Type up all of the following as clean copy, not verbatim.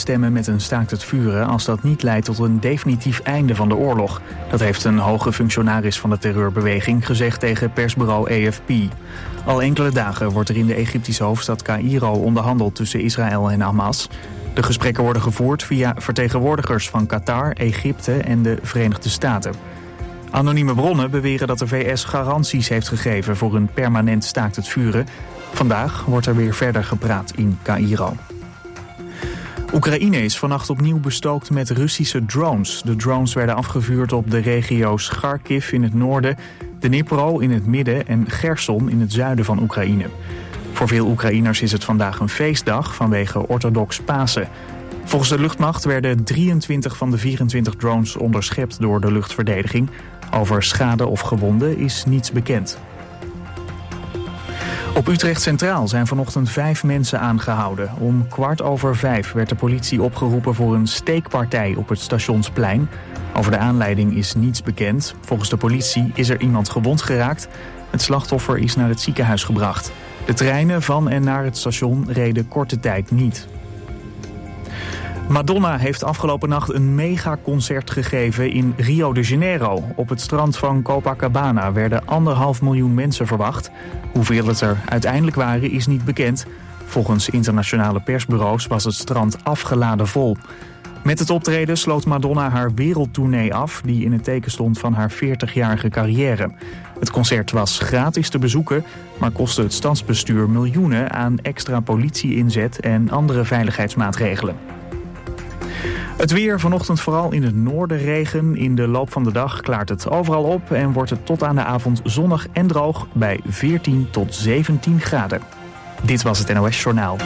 instemmen met een staakt het vuren als dat niet leidt tot een definitief einde van de oorlog. Dat heeft een hoge functionaris van de terreurbeweging gezegd tegen persbureau AFP. Al enkele dagen wordt er in de Egyptische hoofdstad Caïro onderhandeld tussen Israël en Hamas. De gesprekken worden gevoerd via vertegenwoordigers van Qatar, Egypte en de Verenigde Staten. Anonieme bronnen beweren dat de VS garanties heeft gegeven voor een permanent staakt het vuren. Vandaag wordt er weer verder gepraat in Caïro. Oekraïne is vannacht opnieuw bestookt met Russische drones. De drones werden afgevuurd op de regio's Kharkiv in het noorden, Dnipro in het midden en Gerson in het zuiden van Oekraïne. Voor veel Oekraïners is het vandaag een feestdag vanwege orthodox Pasen. Volgens de luchtmacht werden 23 van de 24 drones onderschept door de luchtverdediging. Over schade of gewonden is niets bekend. Op Utrecht Centraal zijn vanochtend 5 mensen aangehouden. Om 5:15 werd de politie opgeroepen voor een steekpartij op het Stationsplein. Over de aanleiding is niets bekend. Volgens de politie is er iemand gewond geraakt. Het slachtoffer is naar het ziekenhuis gebracht. De treinen van en naar het station reden korte tijd niet. Madonna heeft afgelopen nacht een megaconcert gegeven in Rio de Janeiro. Op het strand van Copacabana werden 1,5 miljoen mensen verwacht. Hoeveel het er uiteindelijk waren is niet bekend. Volgens internationale persbureaus was het strand afgeladen vol. Met het optreden sloot Madonna haar wereldtournee af, die in het teken stond van haar 40-jarige carrière. Het concert was gratis te bezoeken, maar kostte het stadsbestuur miljoenen aan extra politie-inzet en andere veiligheidsmaatregelen. Het weer, vanochtend vooral in het noorden regen. In de loop van de dag klaart het overal op en wordt het tot aan de avond zonnig en droog bij 14 tot 17 graden. Dit was het NOS Journaal.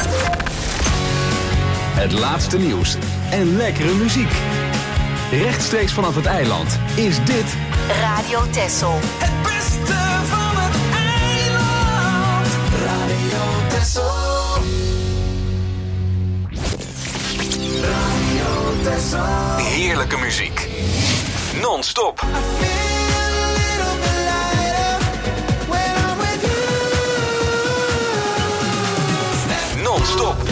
Het laatste nieuws en lekkere muziek. Rechtstreeks vanaf het eiland is dit Radio Texel. Het beste van het eiland. Radio Texel. Radio Texel. heerlijke muziek. Non-stop. Non-stop.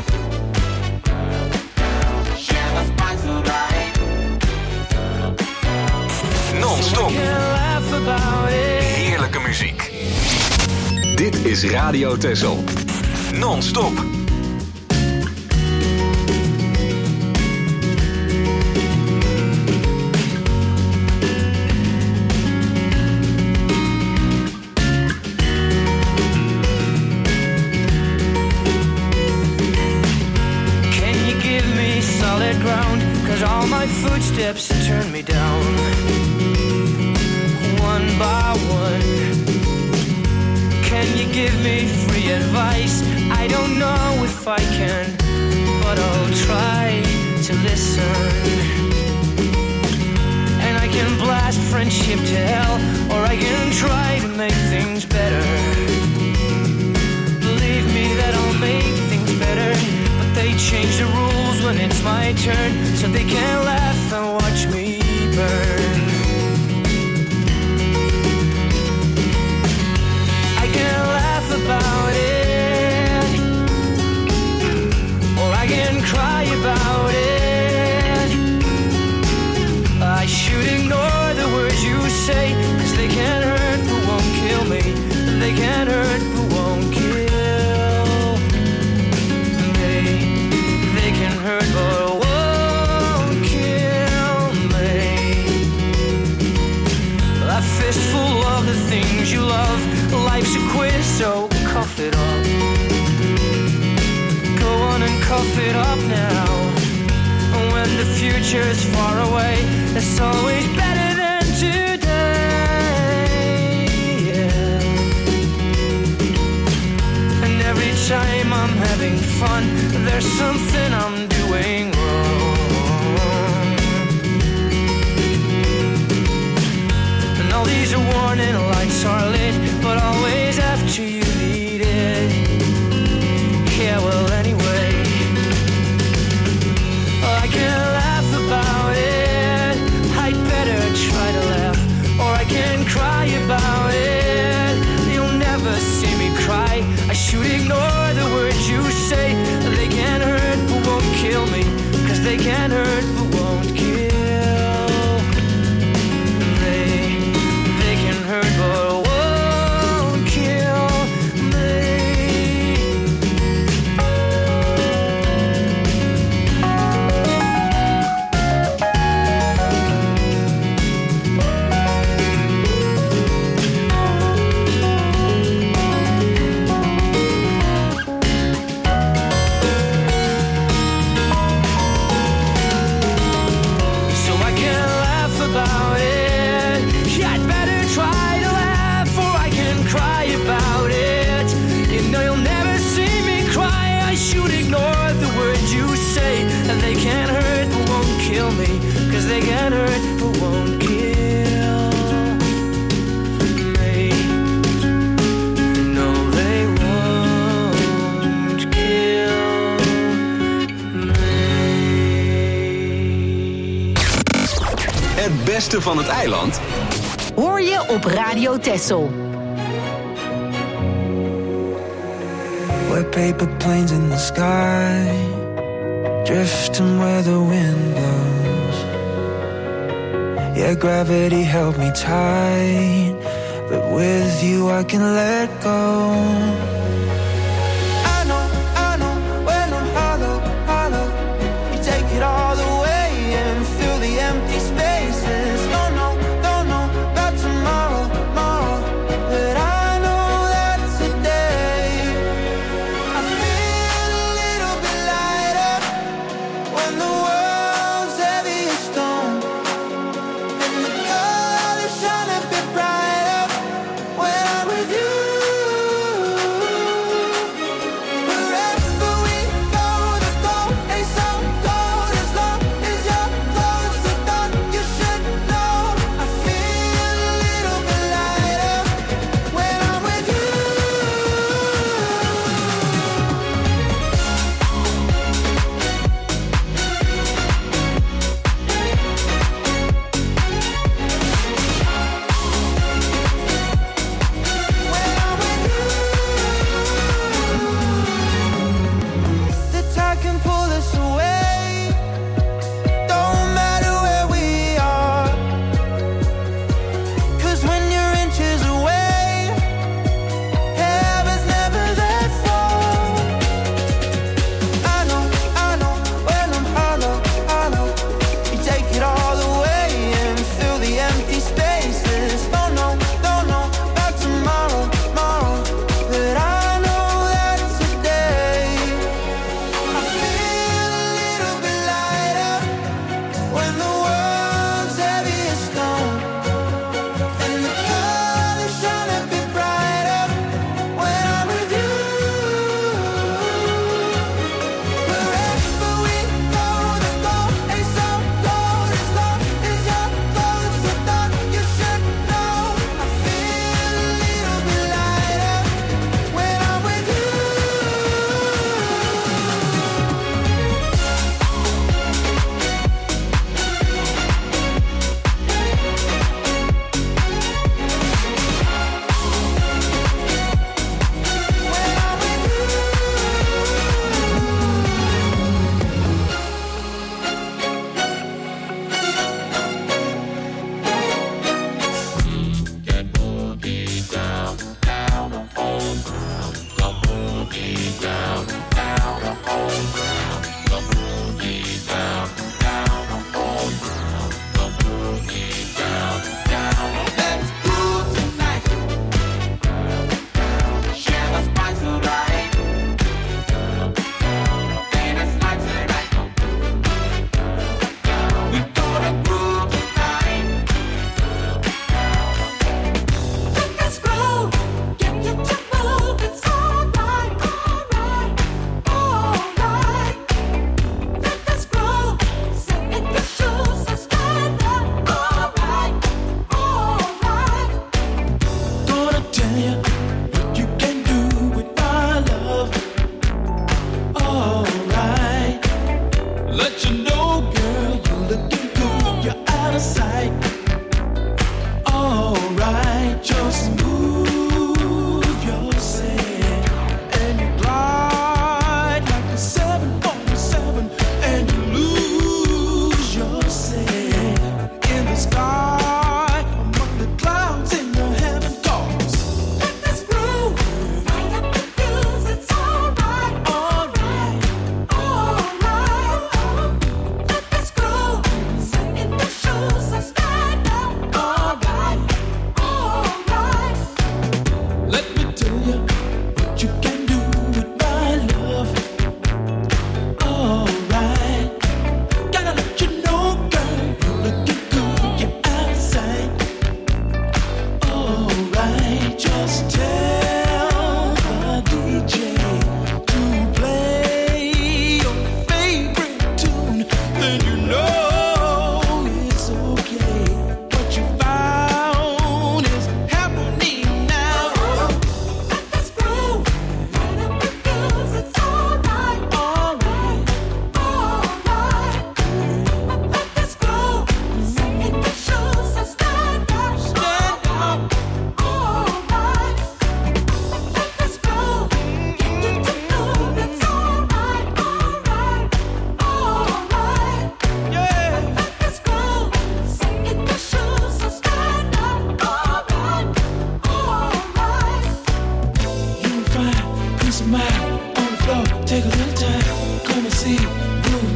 Non-stop. Heerlijke muziek. Dit is Radio Texel. Non-stop. All my footsteps turn me down, one by one. Can you give me free advice? I don't know if I can, but I'll try to listen. And I can blast friendship to hell, or I can try to make things better. Believe me that I'll make things better. They change the rules when it's my turn, so they can laugh and watch me burn. I can laugh about it, or I can cry about it. I should ignore the words you say, 'cause they can't hurt but won't kill me. They can't hurt but won't kill. Hurt but won't kill me. A fistful of the things you love. Life's a quiz, so cough it up. Go on and cough it up now. When the future's far away, it's always better than today. Yeah. And every time I'm having fun, there's something I'm doing wrong. And all these warning lights are lit, but always after you need it. Yeah, well anyway, I can laugh about it. I'd better try to laugh, or I can cry about it. You'll never see me cry. I should ignore the words you say. They can't hurt but won't kill kill me, 'cause they can hurt but won't kill me. No, they won't kill me. Het beste van het eiland hoor je op Radio Texel. We're paper planes in the sky, drifting where the wind blows. Yeah, gravity held me tight, but with you I can let go. I know, when I'm hollow, you take it all away and fill the empty spaces. Don't know about tomorrow, but I know that today I feel a little bit lighter when the world's heavy as stone, and the colors shine a bit brighter when I'm with you.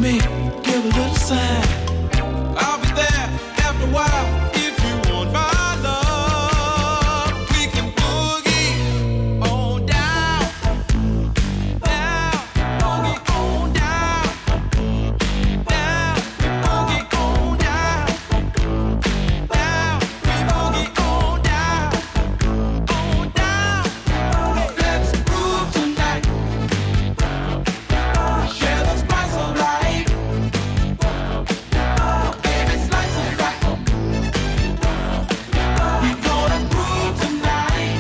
me, give a little sign. I'll be there after a while. If you want my love, we can boogie on down, down, boogie on down, down, boogie on down, down, we boogie on down, on down. Let's groove tonight. Share the spice of life. Baby, slice it right. We gonna groove tonight.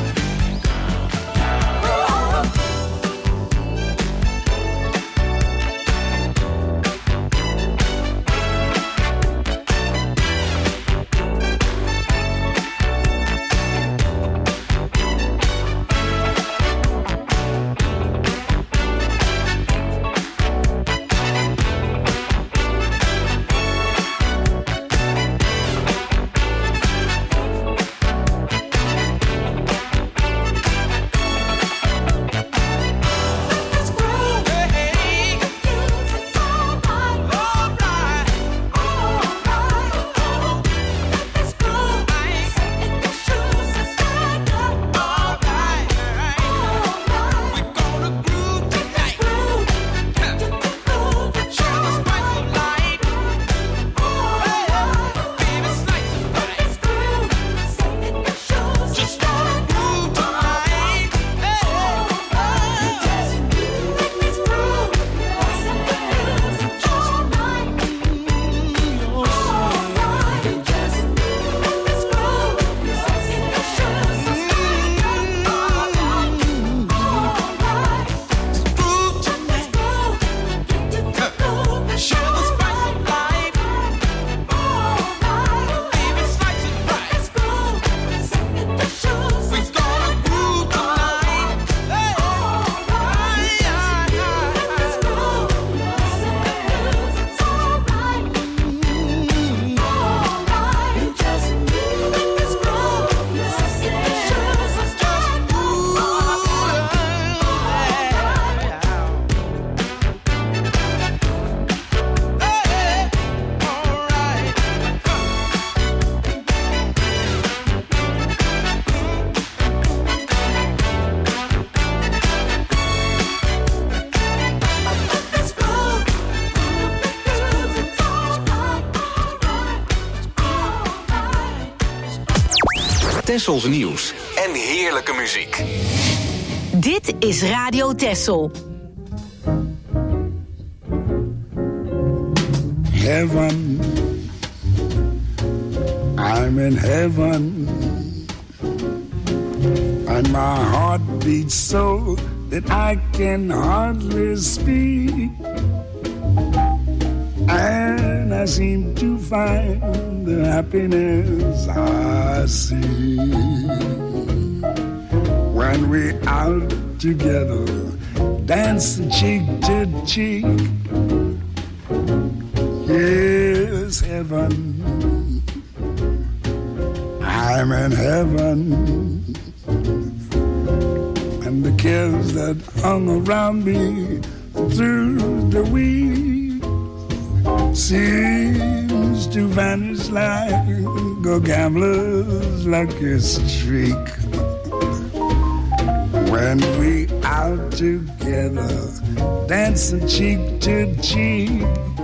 Let's groove, hey, it's alright, alright, alright. Let's groove, set your shoes and stand up. Alright, alright. We gonna groove tonight. Share the spice of life. Baby, slice it right. Just wanna groove tonight. Groove tonight. Share the spice of life. Baby, slice it right. We gonna groove tonight. Tessels nieuws en heerlijke muziek. Dit is Radio Tessel. Heaven, I'm in heaven, and my heart beats so that I can hardly speak, and I seem to find the happiness I see when we're out together, dancing cheek to cheek. Yes, heaven, I'm in heaven, and the cares that hung around me through the week seems to vanish like a gambler's lucky streak. When we out together, dancing cheek to cheek.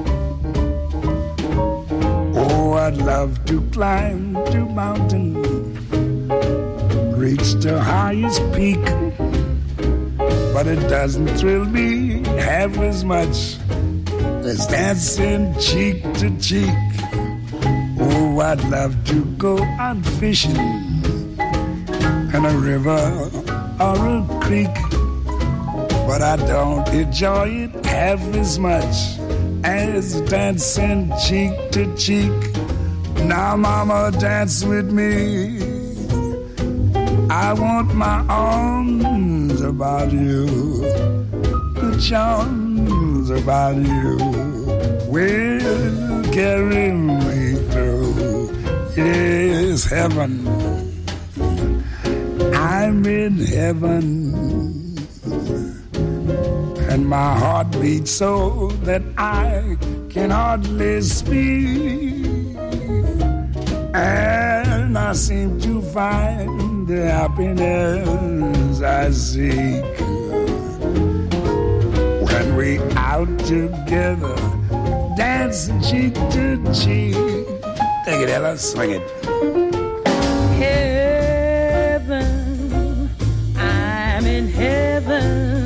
Oh, I'd love to climb to mountain, reach the highest peak, but it doesn't thrill me half as much as dancing cheek to cheek. Oh, I'd love to go out fishing in a river or a creek, but I don't enjoy it half as much as dancing cheek to cheek. Now, mama, dance with me. I want my arms about you, the charms about you will carry me through. Yes, heaven, I'm in heaven, and my heart beat so that I can hardly speak. And I seem to find the happiness I seek when we out together, dancing cheek to cheek. Take it, Ella, swing it. Heaven, I'm in heaven,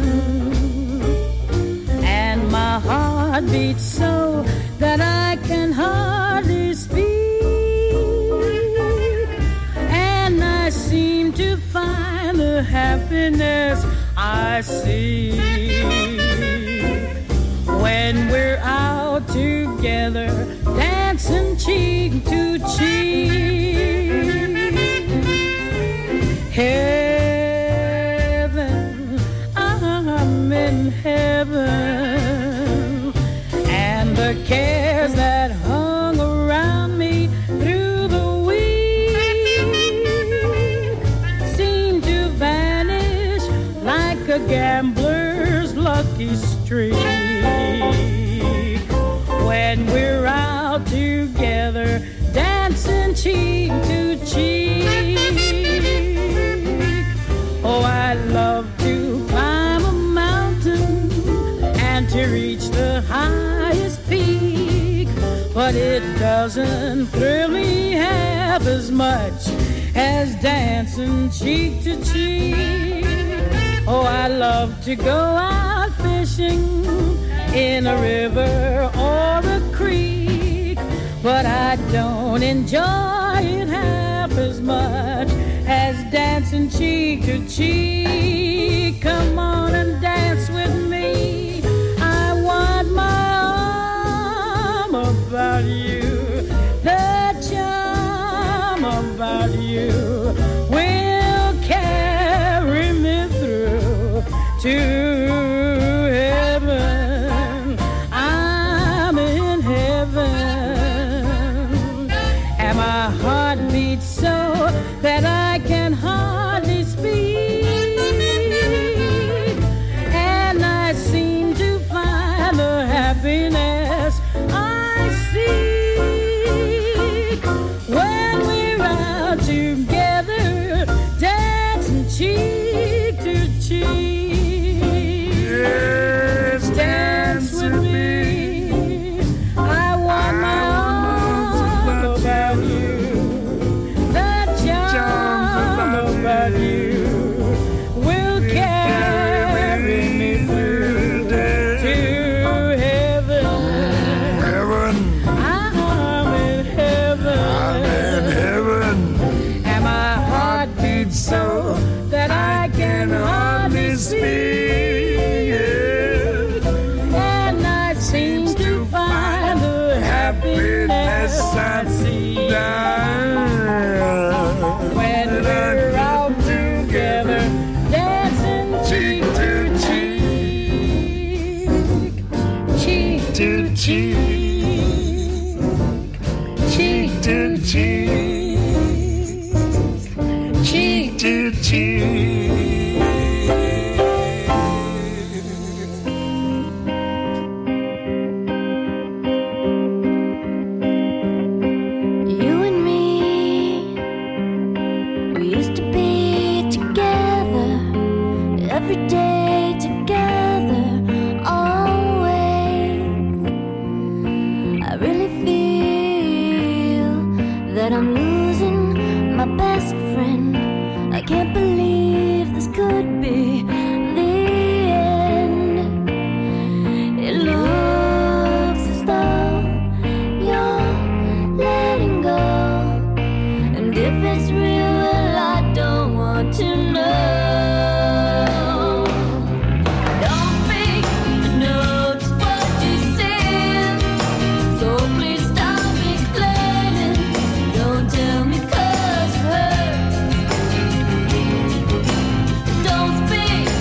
and my heart beats so that I can hardly speak. And I seem to find the happiness I seek when we're out together, dancing cheek to cheek. Heaven, I'm in heaven, and the cares that hung around me through the week seem to vanish like a gambler's lucky streak when we're out together, dancing cheek to cheek. Oh, I love to climb a mountain and to reach the highest peak, but it doesn't thrill me half as much as dancing cheek to cheek. Oh, I love to go out fishing in a river or a creek, but I don't enjoy it half as much as dancing cheek to cheek. Come on and dance with me. I want my arm about you. The charm about you will carry me through to heaven. I'm in heaven, and my heart beats so that I can hardly speak, and I seem to find the happiness I seek when we're out together, dancing cheek to cheek. Yes, Dance with me. I want my arms about you. The charm about you will carry me through to heaven. heaven, I'm in heaven, I'm in heaven. and my heart beats so that I can hardly speak. And I seem to find the happiness I see when we're out together, dancing cheek to cheek, cheek to cheek, cheek to cheek, cheek to cheek. You and me, we used to be together, every day together, always. I really feel that I'm losing my best friend. I can't believe this could be the end. It looks as though you're letting go, and if it's real, well, I don't want to know. Don't speak, I know just what you said, so please stop explaining. Don't tell me 'cause it hurts. Don't speak,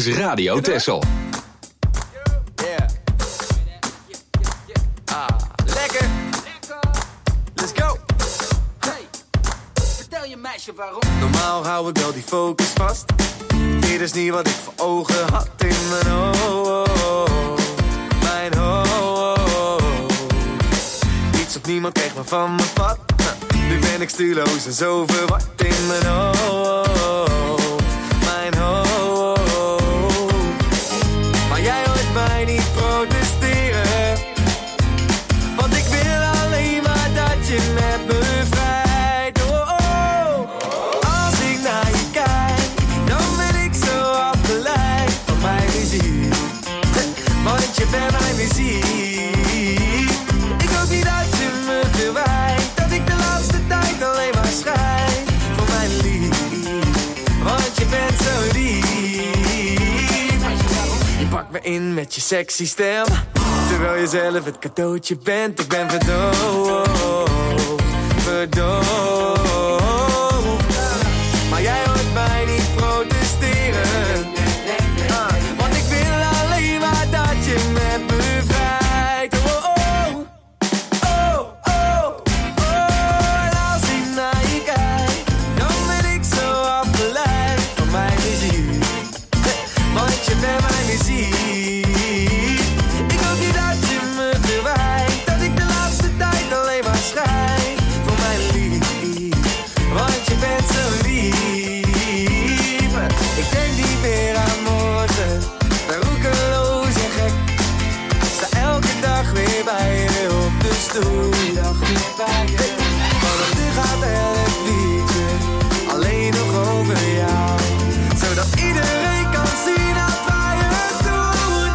is Radio Texel. Yeah. Lekker. Let's go. Hey, vertel je meisje waarom. Normaal hou ik wel die focus vast. Dit is niet wat ik voor ogen had in mijn hoofd. Mijn hoofd. Niets of niemand kreeg me van mijn pad. Nu ben ik stuurloos en zo verward in mijn hoofd. Mijn hoofd. Maar jij hoort mij niet protesteren. Want ik wil alleen maar dat je met me vrijt. Oh, oh. Als ik naar je kijk, dan ben ik zo afgeleid van mijn muziek. Want je bent mijn muziek. Ik hoop niet dat je me verwijt, dat ik de laatste tijd alleen maar schrijf voor mijn lief. Want je bent zo lief. Je pakt me in met je sexy stem, terwijl je zelf het cadeautje bent. Ik ben verdoofd, verdoofd. Maar jij hoort mij niet protesteren. Want ik wil alleen maar dat je met me vrijt. Oh, oh, oh, oh, oh. En als ik naar je kijk, dan ben ik zo afgeleid van mijn muziek. Want je bent mijn muziek. Ik hoop niet dat je me verwijt, dat ik de laatste tijd alleen maar schrijf voor mijn lief. Want je bent zo lief. Ik denk niet meer aan morgen, ben roekeloos en gek. Sta elke dag weer bij je op de stoel. Vanaf nu gaat elk liedje alleen nog over jou, zodat iedereen kan zien dat wij het doen.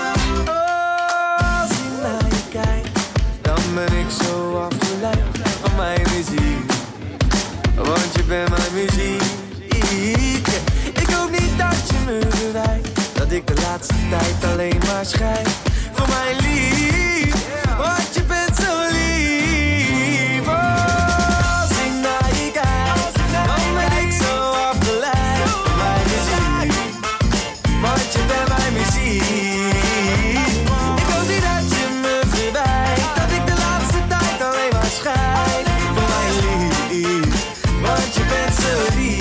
Als ik naar je kijk, dan ben ik zo afgeleid van mijn muziek. Want je bent mijn muziek. Ik hoop niet dat je me verwijt, dat ik de laatste tijd alleen maar schrijf voor mijn lief. Want je bent zo lief. Als ik naar je kijk, dan ben ik zo afgeleid van mijn muziek. Want je bent mijn muziek. Ik hoop niet dat je me verwijt, dat ik de laatste tijd alleen maar schrijf voor mijn lief. Want je bent zo lief.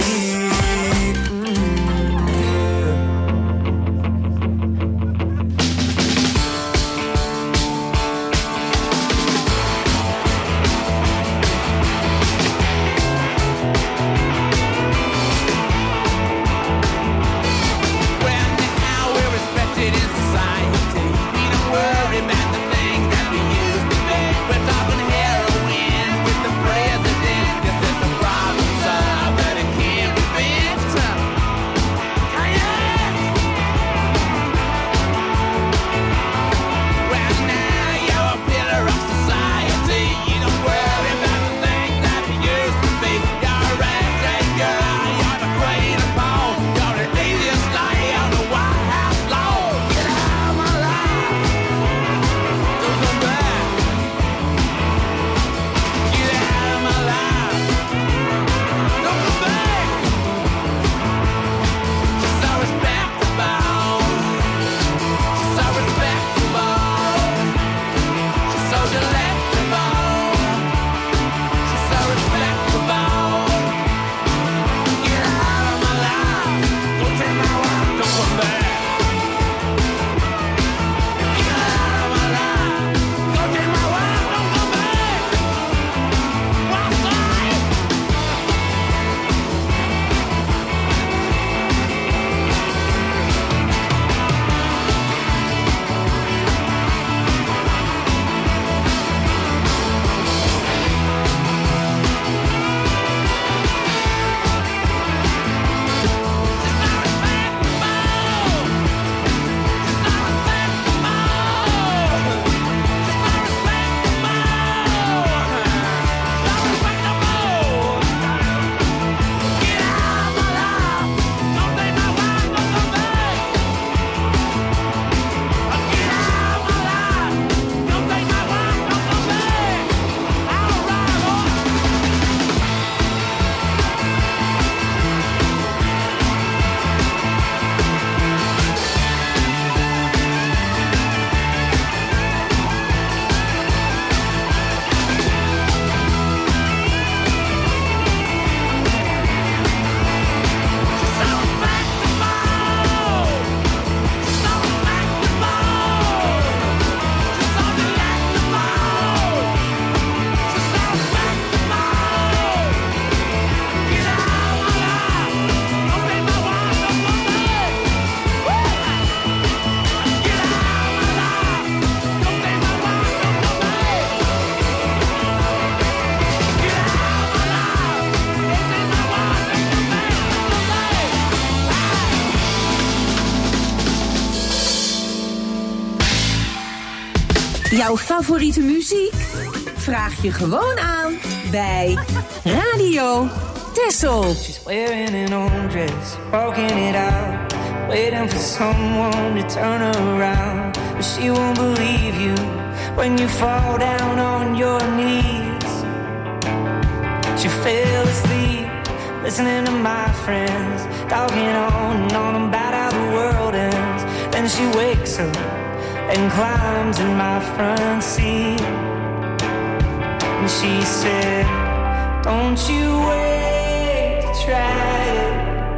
Jouw favoriete muziek? Vraag je gewoon aan bij Radio Tessel. She's wearing an old dress, walking it out, waiting for someone to turn her around. But she won't believe you when you fall down on your knees. She fell asleep, listening to my friends, talking on about how the world ends. Then she wakes up and climbs in my front seat. And she said, don't you wait to try it.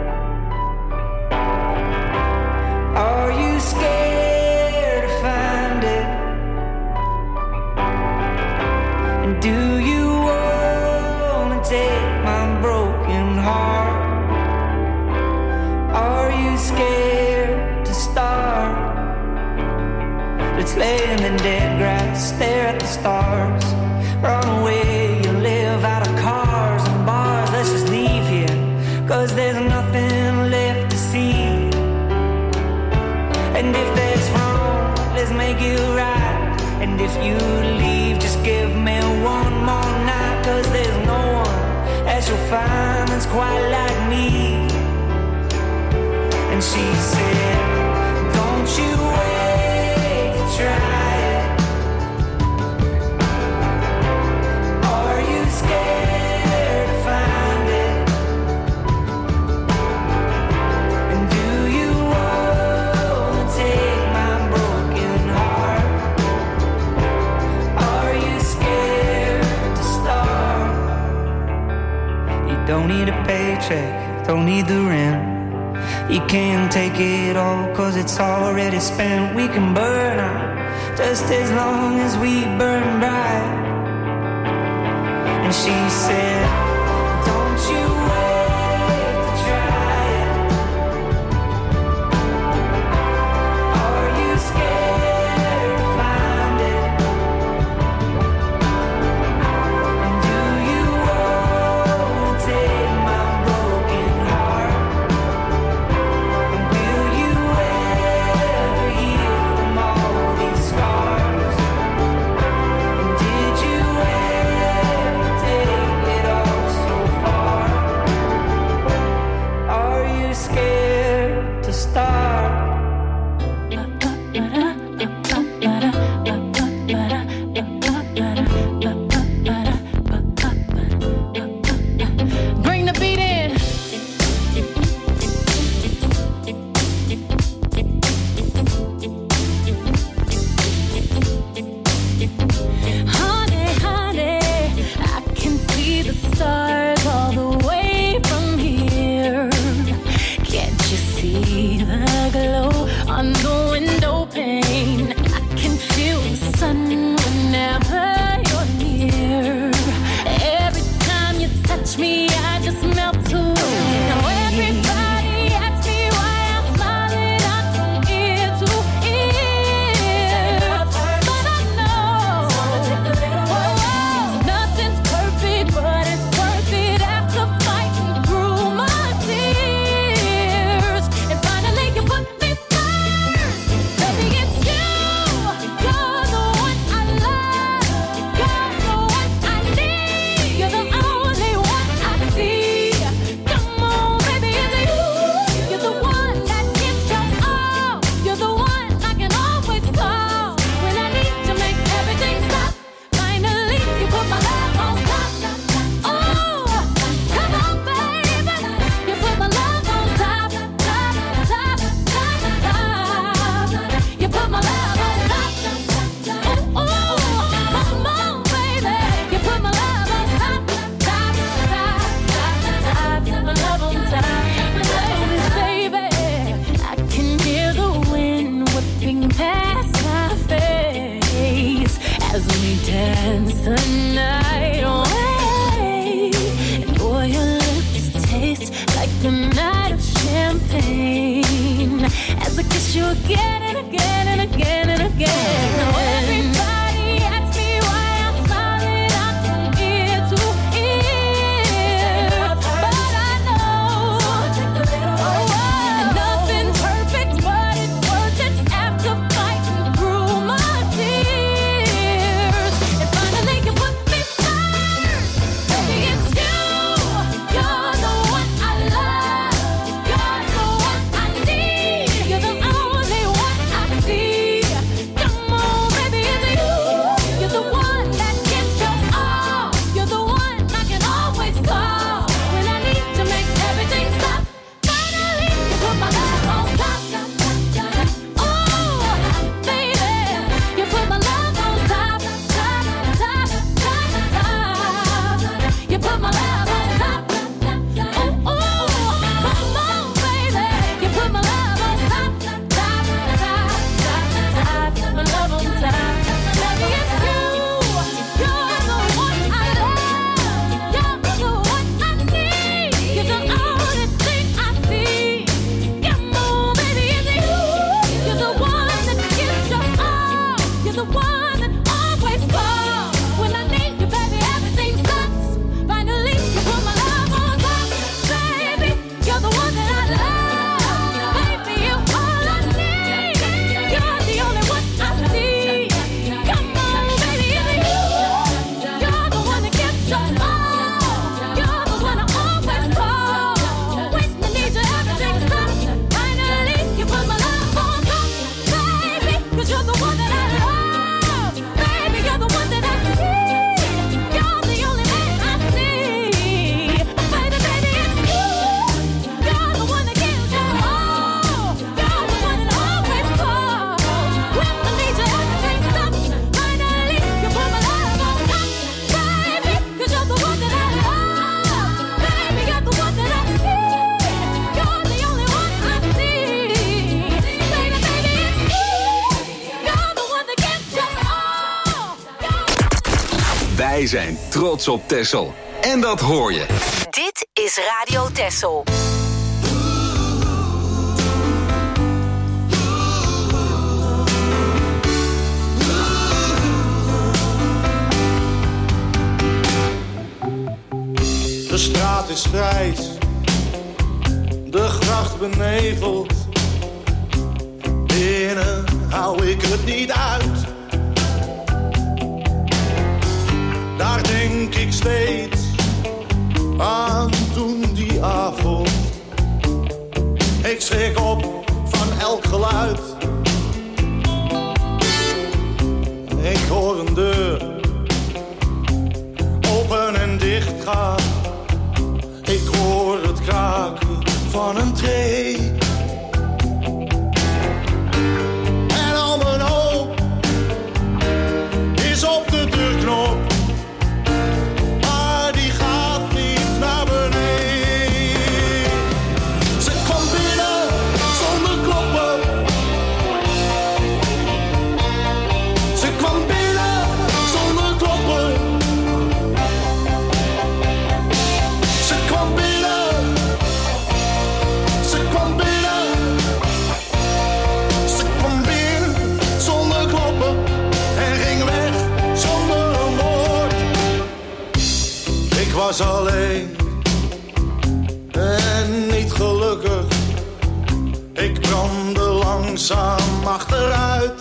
Are you scared to find it? And do you wanna take my broken heart? Are you scared to start? Let's lay in the dead grass, stare at the stars. Run away, you live out of cars and bars. Let's just leave here, 'cause there's nothing left to see. And if that's wrong, let's make it right. And if you leave, just give me one more night. 'Cause there's no one that you'll find that's quite like me. And she said, don't you wait to try it. Are you scared to find it? And do you wanna take my broken heart? Are you scared to start? You don't need a paycheck, don't need the rent. You can't take it all, 'cause it's already spent. We can burn out just as long as we burn bright. And she said, don't you wait to try it. Are you scared to find it? And do you wanna take my broken heart? And will you ever heal from all these scars? And did you ever take it all so far? Are you scared to start? Bring the beat in. Honey, honey, I can see the stars all the way from here. Can't you see the glow on the window pane? I can feel the sun whenever you're near. Every time you touch me, I just melt away. Now everybody asks me why I'm smiling up from ear to ear, but I know nothing's perfect, but it's worth it after fighting through my tears. And finally you put me first, baby, it's you. You're the one I love, you're the one I need, you're the only one I see. Come on, baby, it's you. You're the one that gives your all, you're the one I can always call when I need to make everything stop. Finally you put my love on top. Oh, come on, baby, you put my love on top, top, top, top, top. You put my love on top. Oh, come on, baby, you put my love on top, top, top, top, top. My love on top, baby. I can hear the wind whipping past my face as we dance the night away. And boy, your lips taste like a night of champagne as I kiss you again and again and again and again. Now everybody asks me why I'm smiling up from ear to ear, but I know nothing's perfect, but it's worth it after fighting through my tears. Wij zijn trots op Texel. En dat hoor je. Dit is Radio Texel. De straat is grijs, de gracht beneveld. Binnen hou ik het niet uit. Daar denk ik steeds aan toen die avond. Ik schrik op van elk geluid. Ik hoor een deur open en dicht gaan. Ik hoor het kraken van een tree. En al mijn hoop is op de deurknop. Maar die gaat niet naar beneden. Ze kwam binnen zonder kloppen. Ze kwam binnen zonder kloppen. Ze kwam binnen. Ze kwam binnen. Ze kwam binnen zonder kloppen. En ging weg zonder een woord. Ik was alleen en niet gelukkig. Ik brandde langzaam achteruit.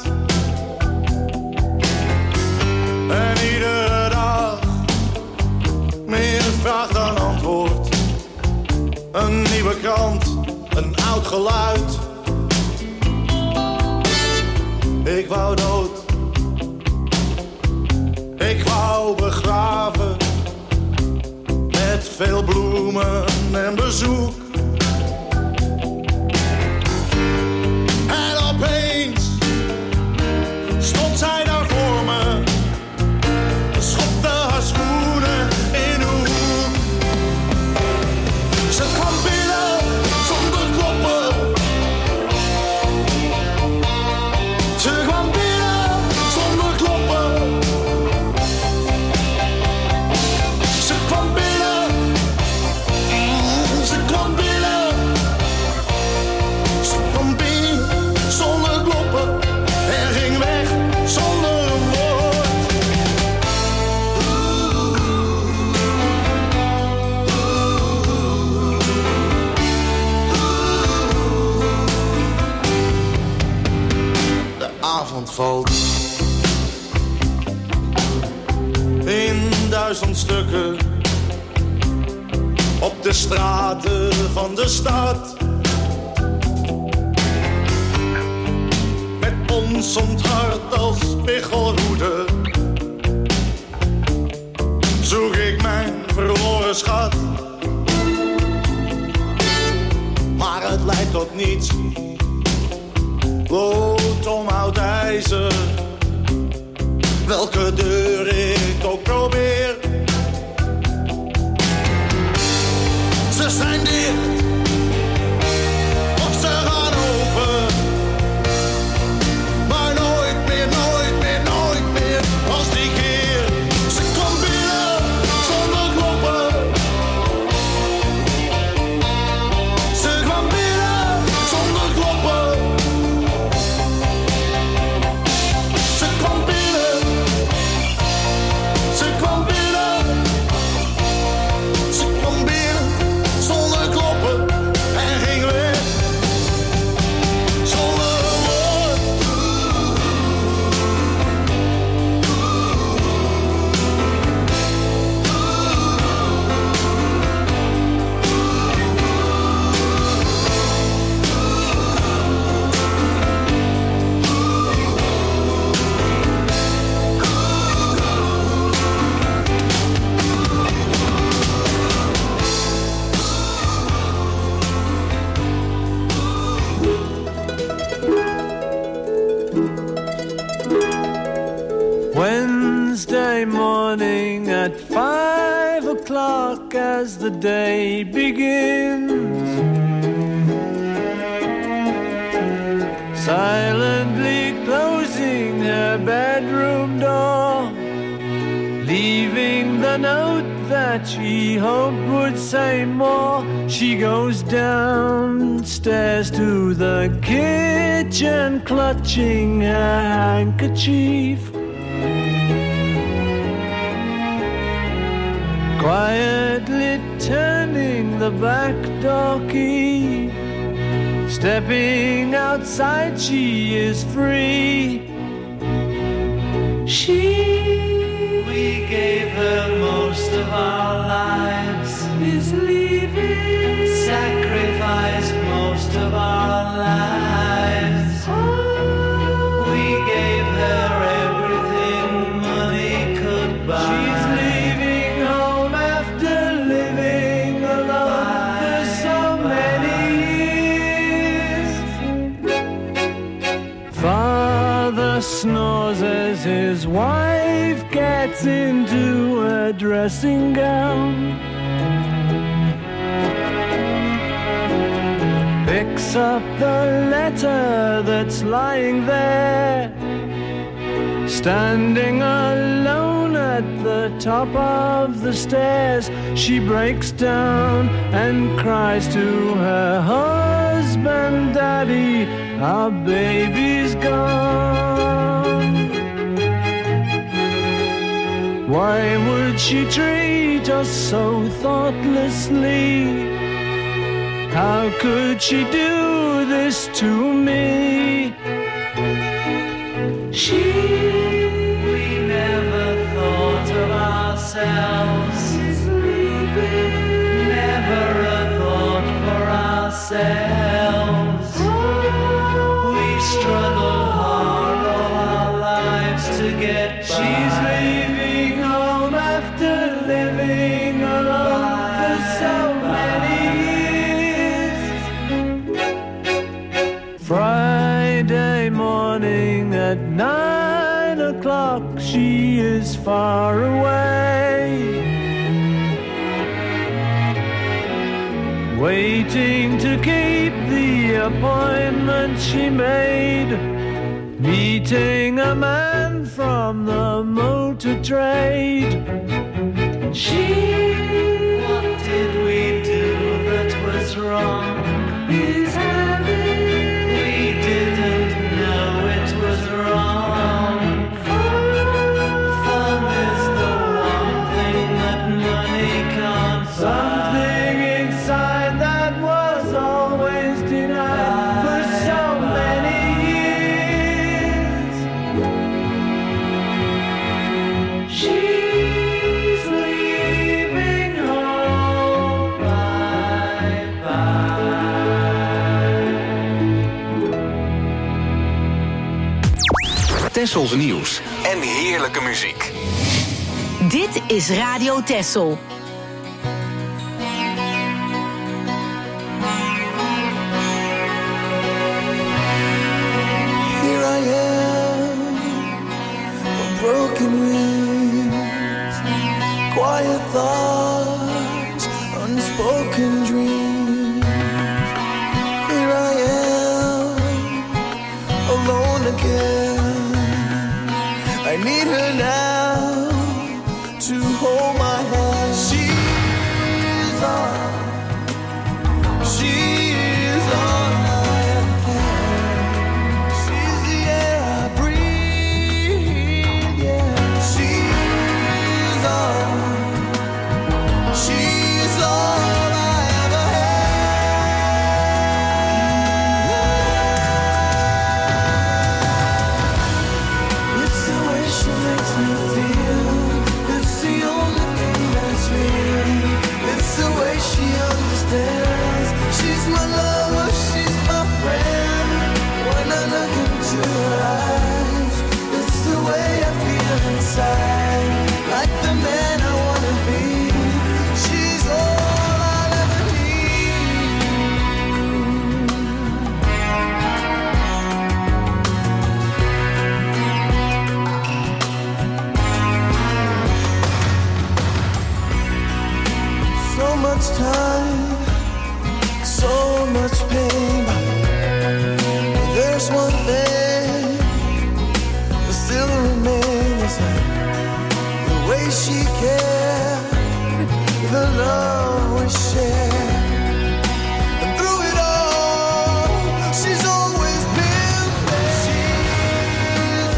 En iedere dag meer vraag dan antwoord. Een nieuwe krant, een oud geluid. Ik wou dood. Ik wou begraven. Met veel bloemen en bezoek. En opeens stond zij daar voor me. Schopte haar schoenen in de hoek. Ze kwam binnen zonder kloppen. Ze kwam binnen zonder kloppen. Ze kwam binnen. Ze kwam binnen. Ze kwam binnen zonder kloppen. En ging weg zonder een woord. De avond valt in 1000 stukken op de straten van de stad. Met ons onthard als spiegelhoede zoek ik mijn verloren schat. Maar het leidt tot niets. Lood om oud ijzer. Welke deur ik ook probeer. Ze zijn dicht. Of ze gaan open. Maar nooit meer, nooit meer, nooit meer als die keer. Ze kwam binnen zonder kloppen. Ze kwam binnen zonder kloppen. Ze kwam binnen. Ze kwam binnen. Ze kwam binnen zonder kloppen. En ging weg zonder een woord. Wednesday morning at 5 o'clock as the day begins. Silently closing her bedroom door, leaving the note that she hoped would say more. She goes downstairs to the kitchen, clutching her handkerchief. Quietly turning the back door key. Stepping outside, she is free. We gave her most of our lives. Is leaving. Sacrificed most of our lives. We gave her everything money could buy. She's leaving home after living alone for so many years. Father snores as his wife gets into a dressing gown. Picks up the letter that's lying there. Standing alone at the top of the stairs, she breaks down and cries to her husband, "Daddy, our baby's gone." Why would she treat us so thoughtlessly? How could she do this to me? We never thought of ourselves. Never a thought for ourselves. We struggled hard all our lives to get by. She's leaving home after living alone for so many years. Friday morning at 9 o'clock, she is far away, waiting to keep the appointment she made, meeting a man from the motor trade. What did we do that was wrong? Is having. We didn't know it was wrong. Fun is the one thing that money can't buy. Something inside that was always denied for so many years. She's leaving home, bye-bye. Tessels nieuws en heerlijke muziek. Dit is Radio Tessel. Here I am, a broken wings, quiet thoughts, unspoken dreams. Here I am, alone again. I need her now to hold my hand. She's all I have. She's the air I breathe, yeah. She's all I ever had. It's the way she makes me feel. It's the only thing that's real. It's the way she understands. She's my lover, she's my friend. When I look into her eyes, it's the way I feel inside. Like the man I wanna be. She's all I'll ever need. So much time, so much pain. There's one thing that still remains. The way she cared, the love we shared. And through it all, she's always been there. She's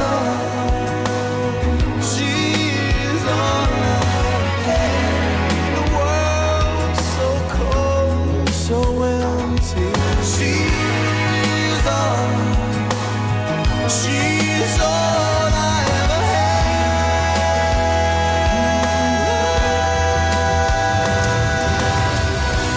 all I had. The world's so cold, so empty. She's all I ever had.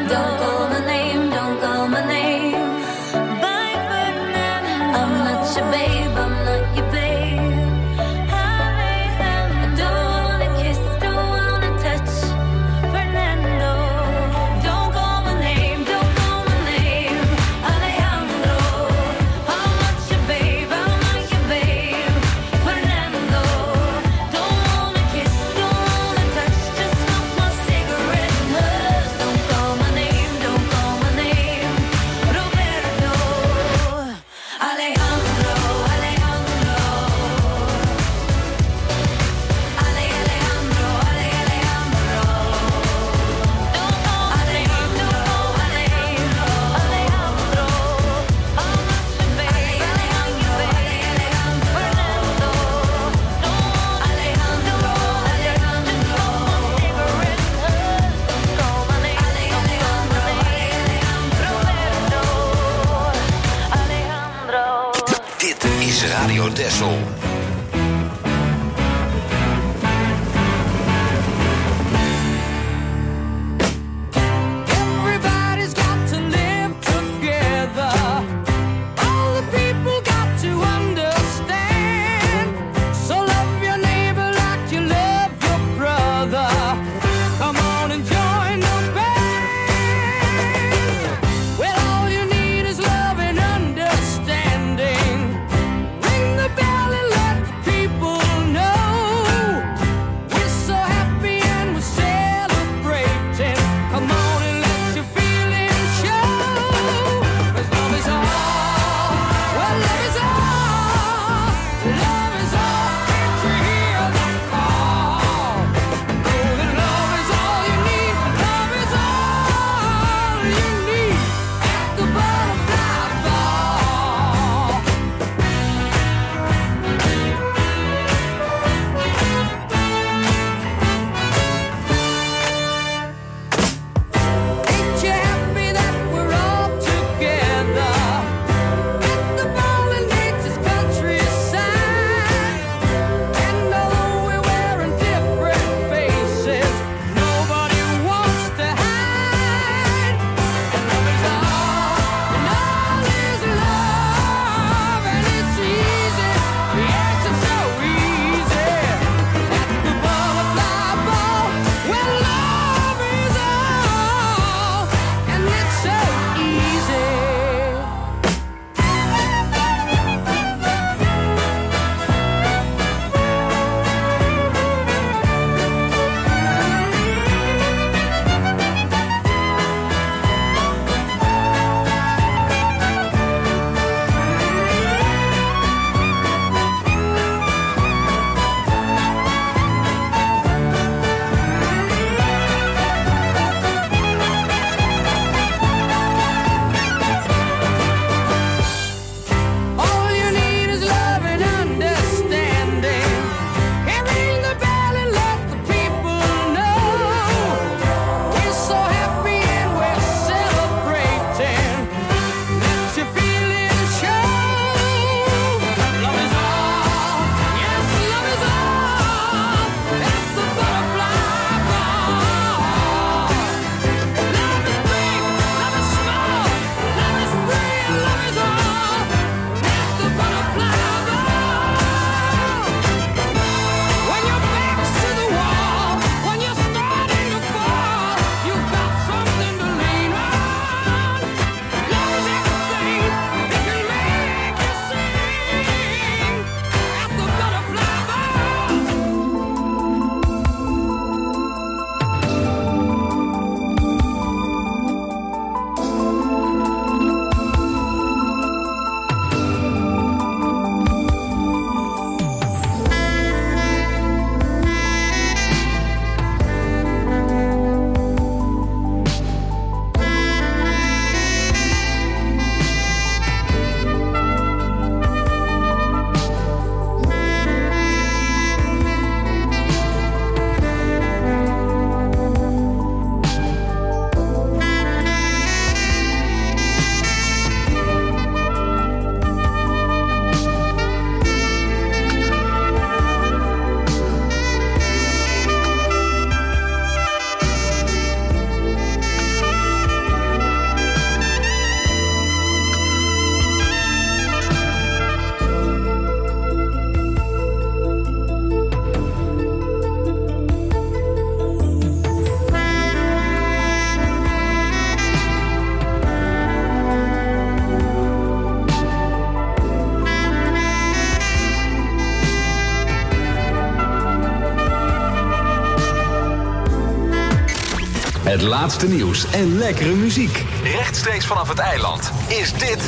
Don't call my name, don't call my name. By Ferdinand, I'm not your babe, I'm not your babe. I don't wanna kiss, don't wanna touch Fernando. Don't call my name, don't call my name. Alejandro, I'm not your babe, I'm not your babe. Fernando, don't wanna kiss, don't wanna touch, just smoke my cigarette and hush. Don't call my name, don't call my name. Roberto, Alejandro, Alejandro. Alejandro, Alejandro. Don't call my name, don't call my name. Alejandro, I'm not your babe, Alejandro, Alejandro. Fernando, don't Alejandro, Alejandro. Cigarette and hush. Don't call my name, Alejandro, Alejandro. Roberto, Alejandro. Dit is Radio Texel. Everybody's got to live together. All the people got to understand. So love your neighbor like you love your brother. Come on and join the band. Well, all you need is love and understanding. Ring the bell and let Het laatste nieuws en lekkere muziek. Rechtstreeks vanaf het eiland is dit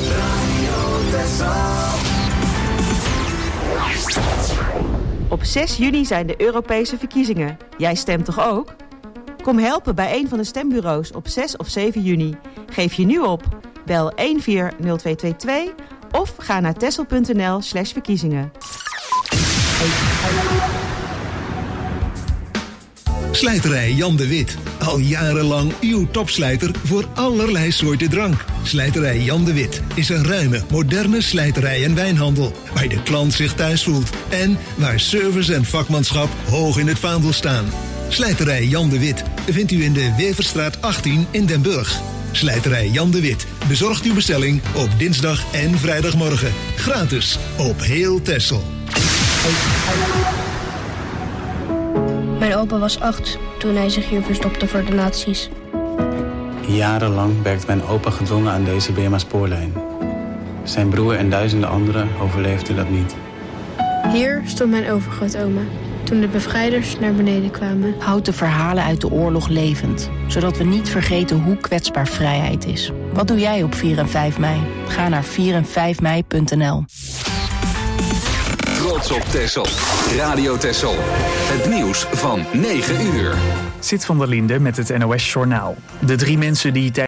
Op 6 juni zijn de Europese verkiezingen. Jij stemt toch ook? Kom helpen bij een van de stembureaus op 6 of 7 juni. Geef je nu op. Bel 140222 of ga naar texel.nl/verkiezingen. Slijterij Jan de Wit. Al jarenlang uw topslijter voor allerlei soorten drank. Slijterij Jan de Wit is een ruime, moderne slijterij en wijnhandel. Waar de klant zich thuis voelt. En waar service en vakmanschap hoog in het vaandel staan. Slijterij Jan de Wit vindt u in de Weverstraat 18 in Den Burg. Slijterij Jan de Wit bezorgt uw bestelling op dinsdag en vrijdagmorgen. Gratis op heel Texel. Mijn opa was 8 toen hij zich hier verstopte voor de nazi's. Jarenlang werkte mijn opa gedwongen aan deze BMA-spoorlijn. Zijn broer en duizenden anderen overleefden dat niet. Hier stond mijn overgrootoma toen de bevrijders naar beneden kwamen. Houd de verhalen uit de oorlog levend, zodat we niet vergeten hoe kwetsbaar vrijheid is. Wat doe jij op 4 en 5 mei? Ga naar 4envijfmei.nl. Trots op Texel. Radio Texel. Het nieuws van 9 uur. Zit van der Linde met het NOS Journaal. De 3 mensen die